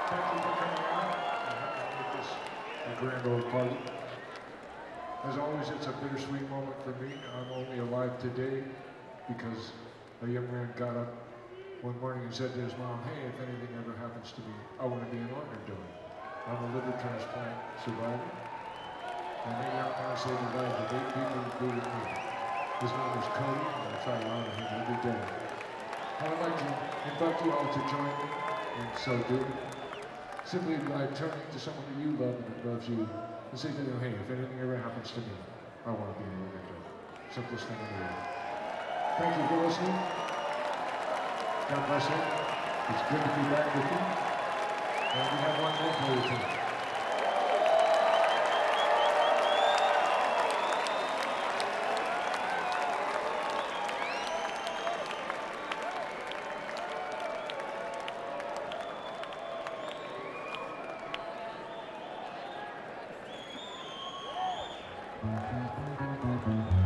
Thank you for coming out and make this a grand old party. As always, it's a bittersweet moment for me. I'm only alive today because a young man got up one morning and said to his mom, "Hey, if anything ever happens to me, I want to be an organ donor. I'm a liver transplant survivor." And that young man saved the lives of 8 people, including me. His name is Cody, and I try to honor him every day. I would like to invite you all to join me in so doing. Simply by turning to someone that you love and that loves you and say to them, "Hey, if anything ever happens to me, I want to be an organ donor." Simplest thing in the world. Thank you for listening. God bless you. It's good to be back with you. And we have one more for you tonight. Thank you.